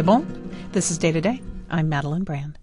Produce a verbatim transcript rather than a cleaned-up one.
C'est bon? This is Day to Day. I'm Madeline Brand.